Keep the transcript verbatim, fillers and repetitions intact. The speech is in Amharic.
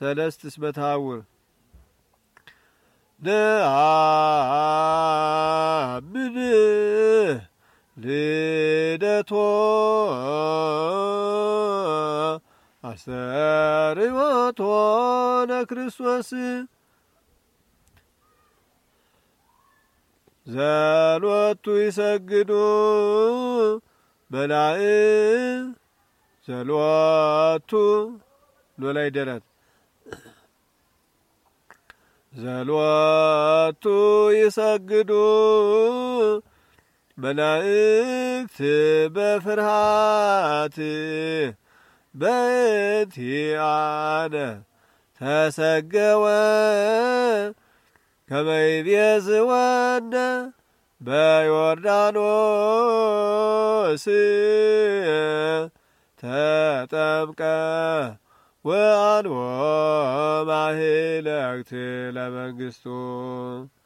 ሰለስት እስመ ተሐውር ነአምን ልደቶ አስተርእዮቶ ለክርስቶስ ዘሎቱ ይሰግዱ መላእክት ዘሎቱ ኖላይ ደረት ዘሎቱ ይሰግዱ መላእክት በፍርሃት በእንቲአነ ተሰገወ ከመ ይቤዝወነ በዮርዳኖስ ተጠምቀ ወአልቦ ማኅለክት ለመንግሥቱ